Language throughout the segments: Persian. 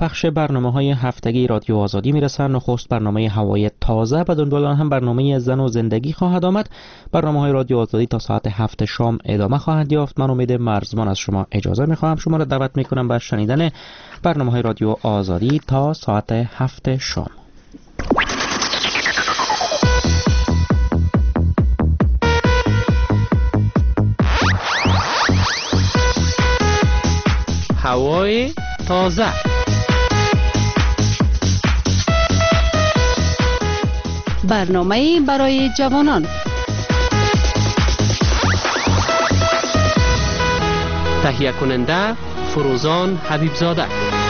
پخش برنامه‌های هفتگی رادیو آزادی میرسن. نخست برنامه هوای تازه، به دنبال آن هم برنامه زن و زندگی خواهد آمد. برنامه‌های رادیو آزادی تا ساعت 7 شام ادامه خواهد یافت. من امید مرزمان از شما اجازه می‌خوام. شما را دعوت می‌کنم به شنیدن برنامه‌های رادیو آزادی تا ساعت 7 شام. هوای تازه، برنامه برای جوانان. تهیه کننده فروزان حبیبزاده.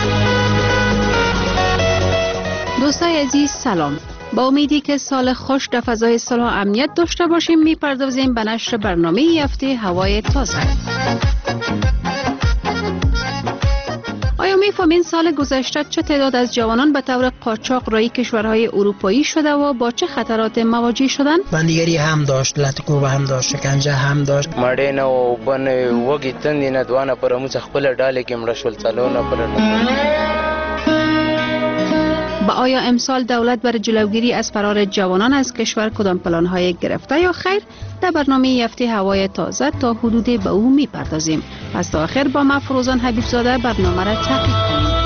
دوستای عزیز سلام. با امیدی که سال خوش در فضای صلح و امنیت داشته باشیم، میپردازیم به نشر برنامه هفته هوای تازه. آیا میفهمین سال گذشته چه تعداد از جوانان به طور قاچاق رای کشورهای اروپایی شده و با چه خطرات مواجه شدند؟ بندیگری هم داشت، لطکوب هم داشت، شکنجه هم داشت. مړینه او بن وګی تندې نه دوانه پر موږ خپل ډالې کې مړ شول څلونه پر. با آیا امسال دولت برای جلوگیری از فرار جوانان از کشور کدام پلان‌های گرفته یا خیر؟ در برنامه هفته هوای تازه تا حدود به او میپردازیم. پس تا آخر با ما فروزان حبیبزاده برنامه را تعقیب کنیم.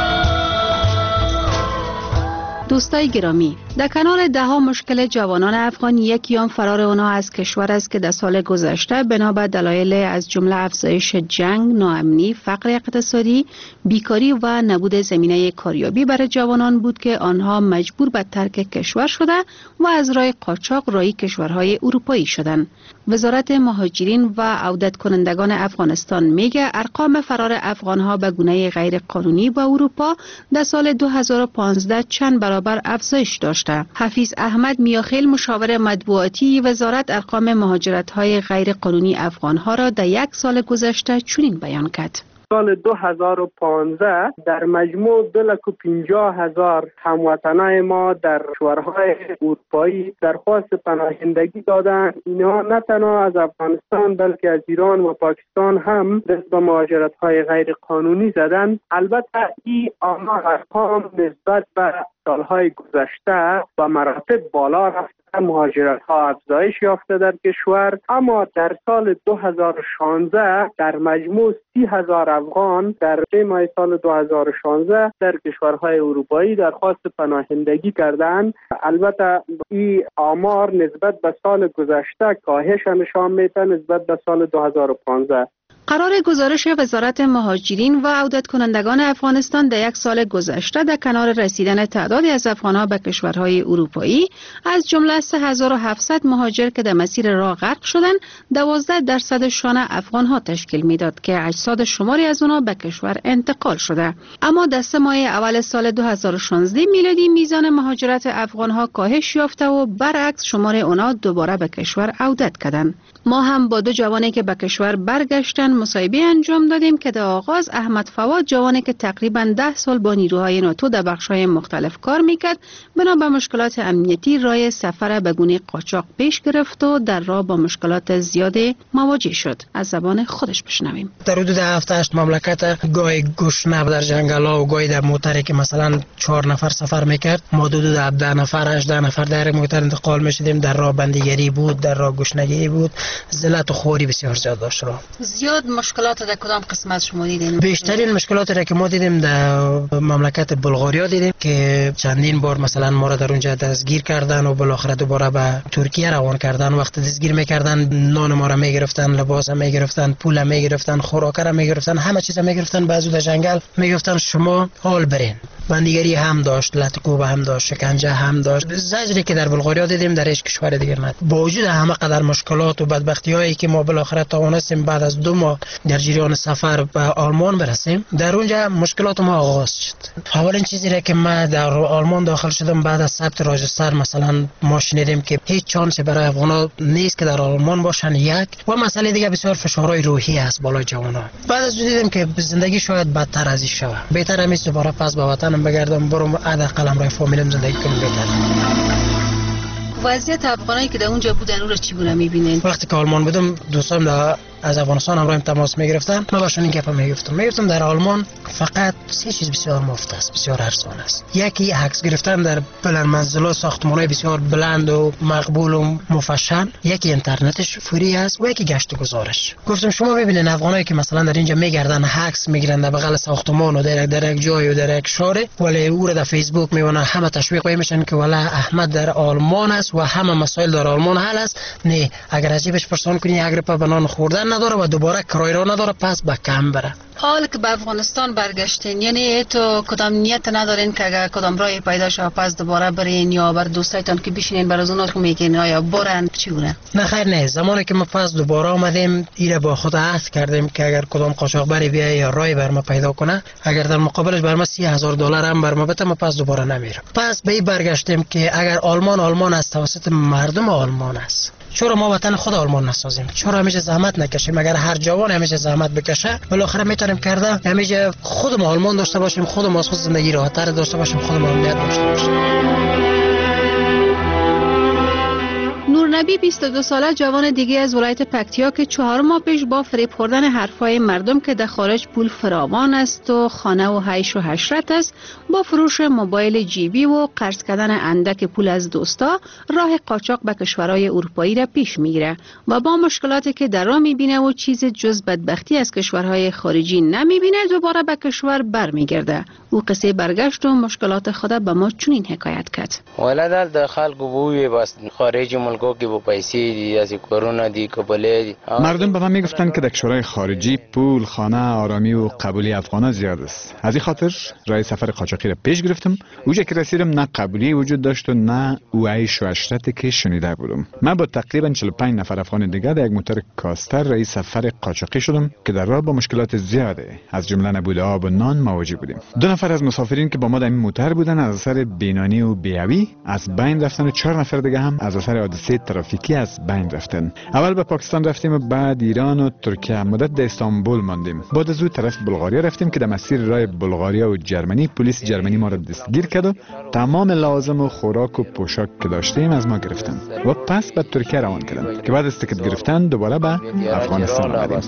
دوستای گرامی، در کنار ده‌ها مشکل جوانان افغان، یکی آن فرار آنها از کشور است که در سال گذشته بنا به دلایل از جمله افزایش جنگ، ناامنی، فقر اقتصادی، بیکاری و نبود زمینه کاریابی برای جوانان بود که آنها مجبور به ترک کشور شده و از راه قاچاق راه کشورهای اروپایی شدند. وزارت مهاجرین و عودت کنندگان افغانستان میگه ارقام فرار افغانها به گونه غیر قانونی به اروپا در سال 2015 چند برابر افزایش داشته. حفیظ احمد میاخیل، مشاور مطبوعاتی وزارت، ارقام مهاجرت‌های غیر قانونی افغانها را در یک سال گذشته چنین بیان کرد. سال 2015 در مجموع 250,000 هموطنان ما در کشورهای اروپایی درخواست پناهندگی دادند. اینها نه تنها از افغانستان بلکه از ایران و پاکستان هم دست به مهاجرت‌های غیر قانونی زدند. البته این ارقام نسبت به سالهای گذشته و مراتب بالا رفت. مهاجرت ها افزایش یافته در کشور، اما در سال 2016 در مجموع 30,000 افغان در ماه سال 2016 در کشورهای اروپایی درخواست پناهندگی کردند. البته این آمار نسبت به سال گذشته کاهش نشان میده نسبت به سال 2015. قرار گزارش وزارت مهاجرین و عودت کنندگان افغانستان در یک سال گذشته در کنار رسیدن تعدادی از افغانها به کشورهای اروپایی، از جمله 3700 مهاجر که در مسیر راه غرق شدند، 12% افغانها تشکیل میداد که اجساد شماری از آنها به کشور انتقال شده. اما در 3 ماه اول سال 2016 میلادی میزان مهاجرت افغانها کاهش یافته و برعکس شمار آنها دوباره به کشور عودت کردند. ما هم با 2 جوانی که به کشور برگشتند مصاحبه انجام دادیم که در آغاز احمد فواد، جوانی که تقریباً 10 سال با نیروهای ناتو در بخش‌های مختلف کار میکرد، بنا به مشکلات امنیتی راه سفر به گونه قاچاق پیش گرفت و در راه با مشکلات زیادی مواجه شد. از زبان خودش بشنویم. در حدود 7-8 مملکت گاهی گشنه در جنگل‌ها و گاهی در موتری که مثلا 4 نفر سفر میکرد، ما حدود 17 نفر 18 نفر در موتر انتقال میشدیم. در راه بندیگری بود، در راه گشنگی بود، ذلت و خوری بسیار زیاد داشت. زیاد مشکلات در کدام قسمت شما دیدین؟ بیشترین مشکلات را که ما دیدیم در مملکت بلغاریا دیدیم که چندین بار مثلا ما را در اونجا دستگیر کردن و بالاخره دوباره به ترکیه روان کردن. وقتی دستگیر میکردن نان ما را میگرفتن، لباس میگرفتن، پول میگرفتن، خوراک را میگرفتن، همه چیز میگرفتن. بعضی در جنگل میگفتن شما حال برین. بندیگری هم داشت، لطکوب هم داشت، شکنجه هم داشت. زجری که در بلغاریا دیدیم در هیچ کشور دیگر ندیدیم. با وجود همه قدر مشکلات و بدبختی‌هایی که ما بالاخره توانستیم بعد از 2 ماه در جریان سفر به آلمان برسیم، در اونجا مشکلات ما آغاز شد. اولین چیزی را که ما در آلمان داخل شدم بعد از ثبت راجستر، مثلا ما شنیدیم که هیچ چانسی برای افغان‌ها نیست که در آلمان باشن، یک و مسئله دیگه بسیار فشارهای روحی است بالای جوان‌ها. بعد از دیدیم که زندگی شاید بدتر از این شود. بهتره میشه دوباره پس به وطنم بگردم، برم حداقل همراه فامیلم زندگی کنم بهتر. وضعیت افغانایی که در اونجا بودن او را چی گونه می‌بینید؟ وقتی که آلمان بودم دوستان در از افغانستان همراهم تماس میگرفتن، من باشون این گپا میگفتم در آلمان فقط سه چیز بسیار مفت است، بسیار ارزان است. یکی عکس گرفتن در بلند منزلا، ساختمان‌های بسیار بلند و مقبول و مفشن، یکی اینترنتش فری است و یکی گشت و گذارش. گفتم شما ببینید افغانایی که مثلا در اینجا میگردن عکس میگیرن در بغل ساختمان و در یک جای و در یک شهر، ولی او رو در فیسبوک میبینن همه تشویق میشن که والا احمد در آلمان است و همه مسائل در آلمان حل است. نه، اگر از جیبش پرسان کنی اگر پا بنان خوردن نداره و دوباره کرایه را نداره، پس به کم بره. حال که به افغانستان برگشتین، یعنی تو کدام نیت ندارین که اگر کدام راهی پیدا شه پس دوباره برین یا بر دوستایتان که بشینین بر از اونها که میگین آیا برن چیونه؟ نه خیر، نه. زمانی که ما پس دوباره آمدیم ایره با خود عهد کردیم که اگر کدام قاچاقبری بیای یا راهی بر ما پیدا کنه، اگر در مقابلش بر ما $30,000 هم بر ما بده، ما پس دوباره نمیرم. پس به این برگشتیم که اگر آلمان است توسط مردم آلمان است، چرا ما وطن خود آلمان نسازیم؟ چرا همیشه زحمت نکشیم؟ اگر هر جوان همیشه زحمت بکشه، بالاخره میتونیم کرده همیشه خودمون آلمان داشته باشیم، خودمون از خود زندگی راحت‌تر داشته باشیم، خودمون امنیت داشته باشیم. نورنبی 22 ساله جوان دیگه از ولایت پکتیا که 4 ماه پیش با فریب خوردن حرفای مردم که در خارج پول فراوان است و خانه و حیش و حشرت است، با فروش موبایل جیبی و قرض کردن اندک پول از دوستا راه قاچاق به کشورهای اروپایی را پیش میگیره و با مشکلاتی که در راه میبینه و چیز جز بدبختی از کشورهای خارجی نمیبینه دوباره به کشور برمیگرده. او قصه برگشت و مشکلات خود به ما چنین حکایت کرد. ولادت د خلکو بوی بس خارجی ملکو کې به پیسې دي از کرونا دی کبلې دي. مردم به من میگفتن که در کشورهای خارجی پول، خانه، آرامی و قبولی افغانا زیاد است. از این خاطر راه سفر قاچاقی را پیش گرفتم. اونجا که رسیدم نه قبولی وجود داشت و نه او عیش و عشرتی که شنیده بودم. من با تقریبا 45 نفر افغان دیگه در یک موتور کاستر راه سفر قاچاقی شدم که در راه با مشکلات زیاده از جمله نبود آب و نان مواجه بودیم. 2 نفر از مسافرین که با ما در این موتور بودن از اثر بینانی و بی‌عوی از بین رفتن و 4 نفر دیگه هم از اثر حادثه ترافیکی از بین رفتن. اول به پاکستان رفتیم و بعد ایران و ترکیه. مدت در استانبول ماندیم. بعد از او طرف بلغاریا رفتیم که در مسیر راه بلغاریا و جرمنی پلیس جرمنی ما را دستگیر کرد و تمام لازم و خوراک و پوشاک که داشتیم از ما گرفتن و پس به ترکیه روان کردن که بعد از تیکت گرفتن دوباره به افغانستان آمدیم.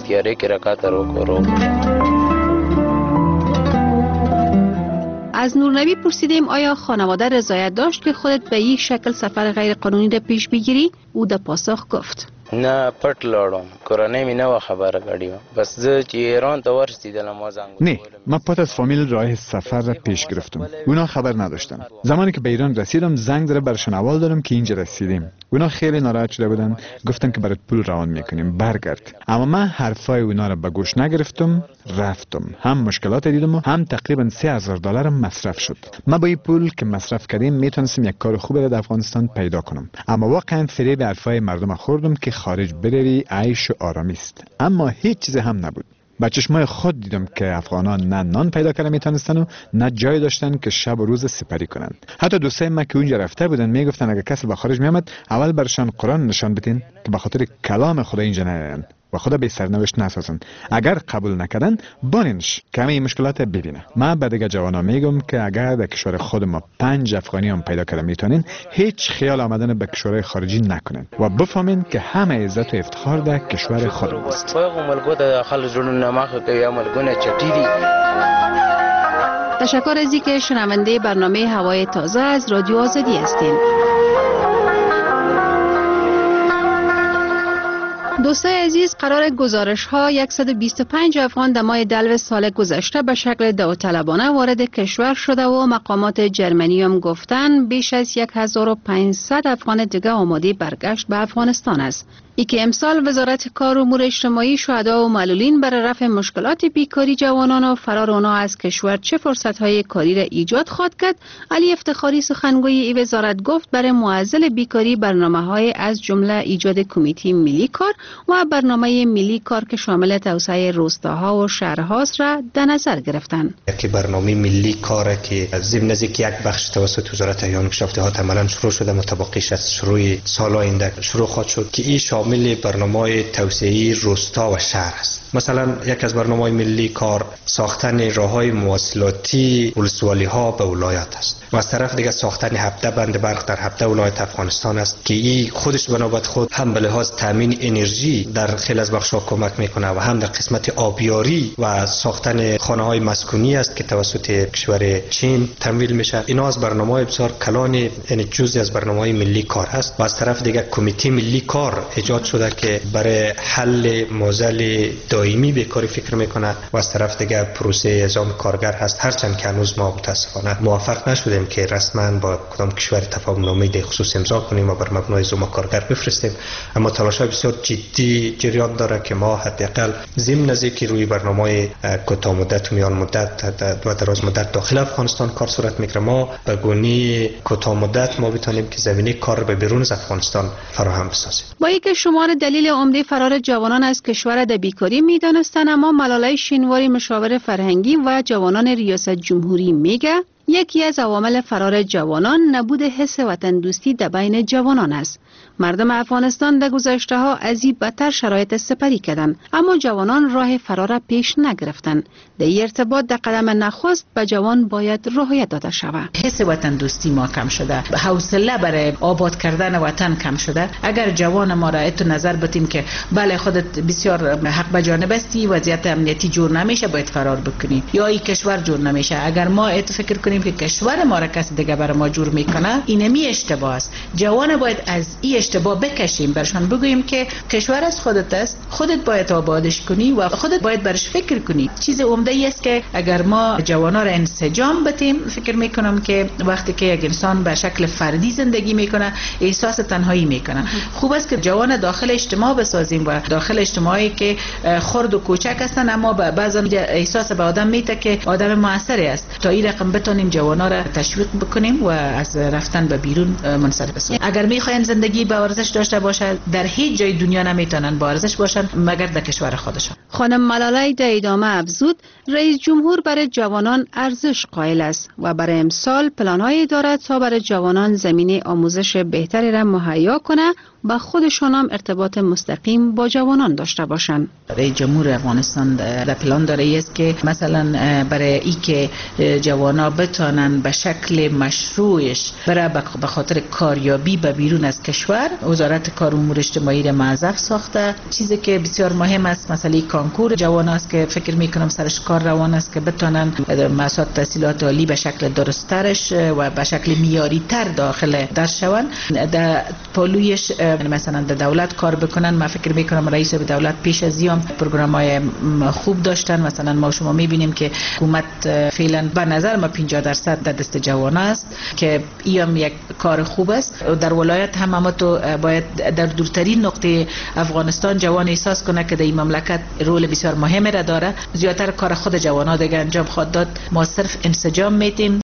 از نورنبی پرسیدیم آیا خانواده رضایت داشت که خودت به این شکل سفر غیر قانونی را پیش بگیری؟ او در پاسخ گفت نه پټ لاړم، کورنۍ مې نه خبره کړې، بس زه چې ایران ته ورسیدم ما زنګ نه، ما پس از فامیل راه سفر را پیش گرفتم. اونا خبر نداشتن. زمانی که به ایران رسیدم زنگ زده برشون اول دادم که اینجا رسیدیم. اونا خیلی ناراحت شده بودن، گفتن که برات پول روان میکنیم برگرد. اما من حرفای اونا را به گوش نگرفتم، رفتم. هم مشکلات دیدم و هم تقریبا $3,000 مصرف شد. ما با این پول که مصرف کردیم میتونستم یک کار خوب در افغانستان پیدا کنم. اما واقعا فریب حرفای مردم خوردم که خارج بروی عیش و آرامی است. اما هیچ چیز هم نبود. با چشمای خود دیدم که افغانان نه نان پیدا کردن میتونستن و نه جای داشتن که شب و روز سپری کنند. حتی دوستای ما که اونجا رفته بودن میگفتن اگه کسی به خارج میامد اول برشان قرآن نشان بدین که به خاطر کلام خدا اینجا نیاین و خدا به سرنوشت نسازن. اگر قبول نکردن بانینش که همه این مشکلات ببینه. من به دیگه جوانا میگم که اگر در کشور خود ما 5 افغانی هم پیدا کردن میتونین، هیچ خیال آمدن به کشورهای خارجی نکنین و بفهمین که همه عزت و افتخار در کشور خود است. تشکر از اینکه شنونده برنامه هوای تازه از رادیو آزادی هستین. دوستای عزیز، قرار گزارش ها 125 افغان در ماه دلو سال گذشته به شکل داوطلبانه وارد کشور شده و مقامات جرمنی هم گفتن بیش از 1500 افغان دیگه آماده برگشت به افغانستان است. ای که امسال وزارت کار و امور اجتماعی شهدا و معلولین برای رفع مشکلات بیکاری جوانان و فرار آنها از کشور چه فرصت‌های کاری را ایجاد خواهد کرد، علی افتخاری سخنگوی این وزارت گفت برای معضل بیکاری برنامه‌های از جمله ایجاد کمیته ملی کار و برنامه ملی کار که شامل توسعه روستاها و شهرهاست را در نظر گرفتند. که برنامه ملی کار که ضمن از یک بخش توسط وزارت احیای مشافهات عملا شروع شده، متبقیش از شروع سال آینده شروع خواهد شد که این شامل برنامه توسعه روستا و شهر است. مثلا یک از برنامه‌های ملی کار ساختن راه‌های مواصلاتی ولسوالی‌ها به ولایت است و از طرف دیگه ساختن 17 بند برق در 17 ولایت افغانستان است که این خودش به نوبت خود هم به لحاظ تامین انرژی در خیلی از بخش‌ها کمک میکنه و هم در قسمت آبیاری و ساختن خانه‌های مسکونی است که توسط کشور چین تمویل میشه. اینا از برنامه‌های بسیار کلان، یعنی جزئی از برنامه‌های ملی کار هست و از طرف دیگه کمیته ملی کار ایجاد شده که برای حل معضل دائمی بیکاری فکر میکنه و از طرف دیگه پروسه اعزام کارگر هست، هرچند که هنوز ما متاسفانه موفق نشدیم که رسما با کدام کشور تفاهم نامه در خصوص امضا کنیم و بر مبنای اعزام کارگر بفرستیم، اما تلاش‌های بسیار جدی جریان داره که ما حداقل ضمن از اینکه روی برنامه‌های کوتاه مدت و میان مدت و دراز مدت داخل افغانستان کار صورت میگیره، ما به گونه کوتاه مدت ما بتونیم که زمینه کار به بیرون از افغانستان فراهم بسازیم. با اینکه شمار دلیل عمده فرار جوانان از کشور در بیکاری میدانستند، اما ملاله شینواری مشاور فرهنگی و جوانان ریاست جمهوری میگه یکی از عوامل فرار جوانان نبود حس وطن دوستی در بین جوانان است. مردم افغانستان در گذشته‌ها از این بدتر شرایط سپری کردند، اما جوانان راه فرار پیش نگرفتند. در این ارتباط در قدم نخست به جوان باید رعایت داده شود. حس وطن دوستی ما کم شده، حوصله برای آباد کردن وطن کم شده. اگر جوان ما را ات نظر بتیم که بله خودت بسیار حق به جانب استی، وضعیت امنیتی جور نمیشه باید فرار بکنی یا این کشور جور نمیشه، اگر ما ات فکر کنیم که کشور ما را کسی دیگه برای ما جور میکنه، اینمی اشتباه است. جوان باید از این اشتباه بکشیم، برشان بگوییم که کشور از خودت است، خودت باید آبادش کنی و خودت باید برش فکر کنی. چیز عمده است که اگر ما جوانا را انسجام بدیم، فکر میکنم که وقتی که یک انسان به شکل فردی زندگی میکنه احساس تنهایی میکنه. خوب است که جوان داخل اجتماع بسازیم و داخل اجتماعی که خرد و کوچک هستن اما بعضا احساس به آدم میده که آدم موثری است، تا این رقم بتونیم جوانا را تشویق بکنیم و از رفتن به بیرون منصرف بسازیم. اگر میخواین زندگی با ارزش داشته باشه، در هیچ جای دنیا نمیتونن با ارزش باشن مگر در کشور خودشان. خانم ملاله در ادامه افزود رئیس جمهور برای جوانان ارزش قائل است و برای امسال پلان‌هایی دارد تا برای جوانان زمینه آموزش بهتری را مهیا کنه و خودشان هم ارتباط مستقیم با جوانان داشته باشند. رئیس جمهور افغانستان در پلان داره است که مثلا برای ای که جوانا بتانن به شکل مشروعش برای به خاطر کاریابی به بیرون از کشور، وزارت کار و امور اجتماعی را موظف ساخته. چیزی که بسیار مهم است مسئله کانکور جوان است که فکر میکنم سرش کار روان است که بتانن مؤسسات تحصیلات عالی به شکل درسترش و به شکل معیاری تر داخل درس شوند. در پالویش مثلا در دولت کار بکنن. من فکر میکنم رئیس دولت پیش از این پروگرام‌های خوب داشتن. مثلا ما شما میبینیم که حکومت فعلا به نظر ما 50% در دست جوان است که این یک کار خوب است. در ولایت هم تو باید در دورترین نقطه افغانستان جوان احساس کنه که در این مملکت رول بسیار مهمی را داره. زیاتر کار خود جوانا دیگه انجام خواهد داد. ما صرف انسجام میتیم